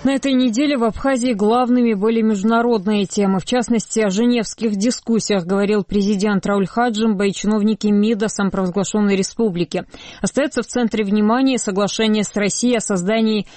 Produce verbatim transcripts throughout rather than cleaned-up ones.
На этой неделе в Абхазии главными были международные темы. В частности, о женевских дискуссиях говорил президент Рауль Хаджимба и чиновники МИДа самопровозглашенной республики. Остается в центре внимания соглашение с Россией о создании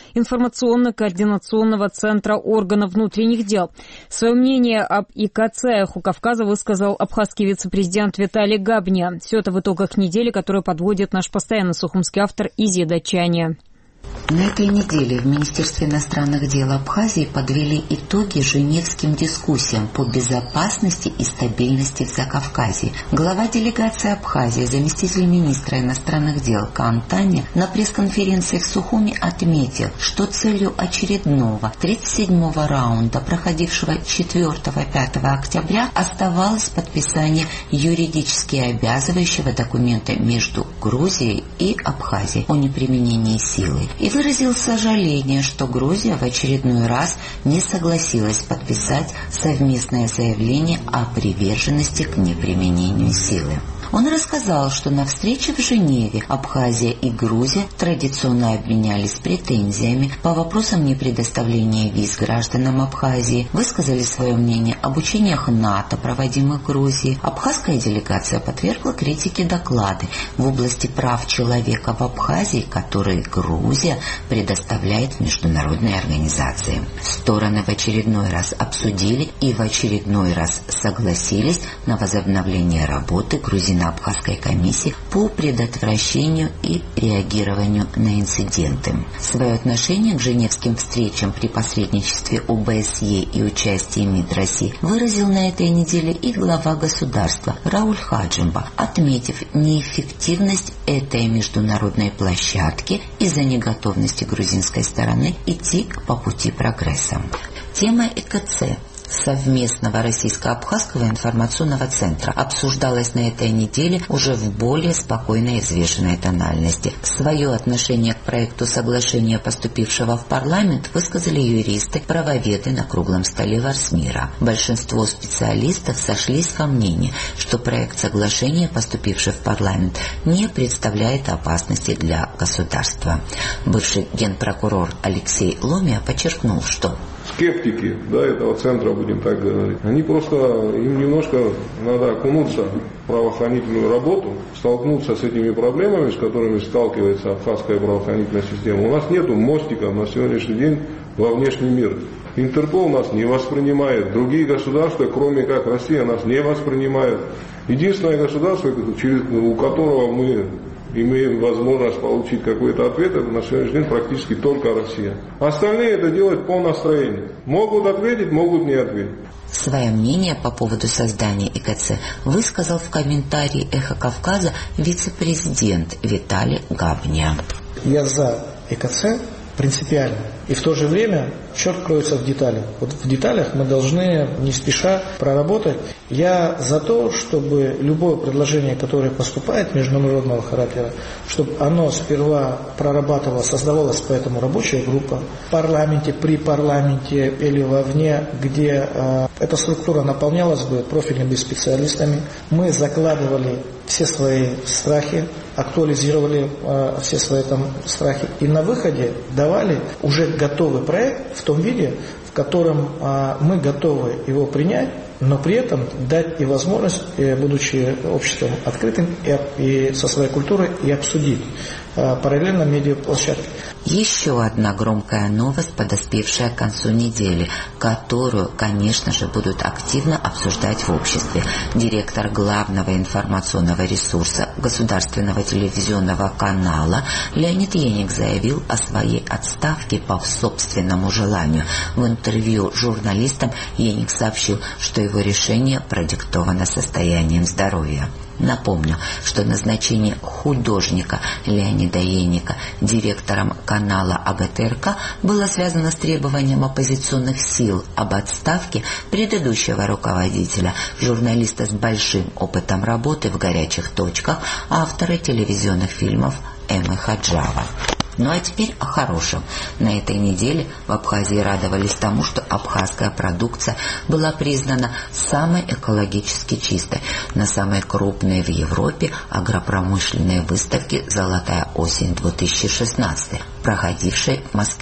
информационно-координационного центра органов внутренних дел. Свое мнение об ИКЦ у Кавказа высказал абхазский вице-президент Виталий Габня. Все это в итогах недели, которую подводит наш постоянный сухумский автор Изида Чаня. На этой неделе в Министерстве иностранных дел Абхазии подвели итоги женевским дискуссиям по безопасности и стабильности в Закавказье. Глава делегации Абхазии, заместитель министра иностранных дел Каан Таня на пресс-конференции в Сухуми отметил, что целью очередного тридцать седьмого раунда, проходившего четвёртого-пятого октября, оставалось подписание юридически обязывающего документа между Грузией и Абхазией о неприменении силы. И выразил сожаление, что Грузия в очередной раз не согласилась подписать совместное заявление о приверженности к неприменению силы. Он рассказал, что на встрече в Женеве Абхазия и Грузия традиционно обменялись претензиями по вопросам непредоставления виз гражданам Абхазии, высказали свое мнение об учениях НАТО, проводимых в Грузии. Абхазская делегация подвергла критике доклады в области прав человека в Абхазии, которые Грузия предоставляет международной организации. Стороны в очередной раз обсудили и в очередной раз согласились на возобновление работы грузино-абхазской комиссии по предотвращению и реагированию на инциденты. Свое отношение к женевским встречам при посредничестве ОБСЕ и участии МИД России выразил на этой неделе и глава государства Рауль Хаджимба, отметив неэффективность этой международной площадки из-за неготовности грузинской стороны идти по пути прогресса. Тема ИКЦ совместного российско-абхазского информационного центра обсуждалась на этой неделе уже в более спокойной и взвешенной тональности. Свое отношение к проекту соглашения, поступившего в парламент, высказали юристы, правоведы на круглом столе Варсмира. Большинство специалистов сошлись во мнении, что проект соглашения, поступивший в парламент, не представляет опасности для государства. Бывший генпрокурор Алексей Ломия подчеркнул, что скептики, да, этого центра, будем так говорить, они просто, им немножко надо окунуться в правоохранительную работу, столкнуться с этими проблемами, с которыми сталкивается абхазская правоохранительная система. У нас нету мостиков на сегодняшний день во внешний мир. Интерпол нас не воспринимает, другие государства, кроме как Россия, нас не воспринимают. Единственное государство, через, у которого мы имеем возможность получить какой-то ответ, это на сегодняшний день практически только Россия. Остальные это делают по настроению. Могут ответить, могут не ответить. Свое мнение по поводу создания ИКЦ высказал в комментарии «Эхо Кавказа» вице-президент Виталий Габня. Я за ИКЦ принципиально. И в то же время черт кроется в деталях. Вот в деталях мы должны не спеша проработать. Я за то, чтобы любое предложение, которое поступает международного характера, чтобы оно сперва прорабатывалось, создавалась по этому рабочая группа в парламенте, при парламенте или вовне, где э, эта структура наполнялась бы профильными специалистами. Мы закладывали все свои страхи, актуализировали э, все свои там страхи и на выходе давали уже готовый проект в том виде, в котором а, мы готовы его принять, но при этом дать и возможность, и, будучи обществом открытым, и, и со своей культурой, и обсудить а, параллельно медиаплощадки. Еще одна громкая новость, подоспевшая к концу недели, которую, конечно же, будут активно обсуждать в обществе. Директор главного информационного ресурса государственного телевизионного канала Леонид Еник заявил о своей отставке по собственному желанию. В интервью журналистам Еник сообщил, что его решение продиктовано состоянием здоровья. Напомню, что назначение художника Леонида Еника директором канала АГТРК было связано с требованием оппозиционных сил об отставке предыдущего руководителя, журналиста с большим опытом работы в горячих точках, автора телевизионных фильмов Эммы Хаджава. Ну а теперь о хорошем. На этой неделе в Абхазии радовались тому, что абхазская продукция была признана самой экологически чистой на самой крупной в Европе агропромышленной выставке «Золотая осень-две тысячи шестнадцать», проходившей в Москве.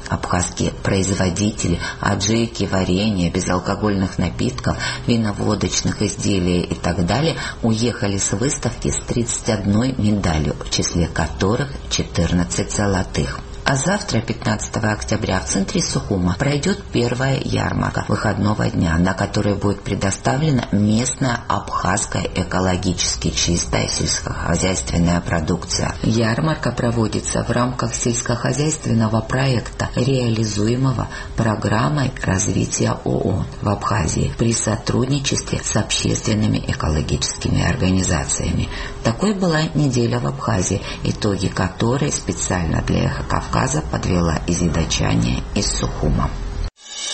Абхазские производители аджики, варенья, безалкогольных напитков, виноводочных изделий и так далее уехали с выставки с тридцать одной медалью, в числе которых четырнадцать золотых. А завтра, пятнадцатого октября, в центре Сухума пройдет первая ярмарка выходного дня, на которой будет предоставлена местная абхазская экологически чистая сельскохозяйственная продукция. Ярмарка проводится в рамках сельскохозяйственного проекта, реализуемого программой развития ООН в Абхазии при сотрудничестве с общественными экологическими организациями. Такой была неделя в Абхазии, итоги которой специально для «Эхо Кавказа» подвела Изида Чаня из Сухума.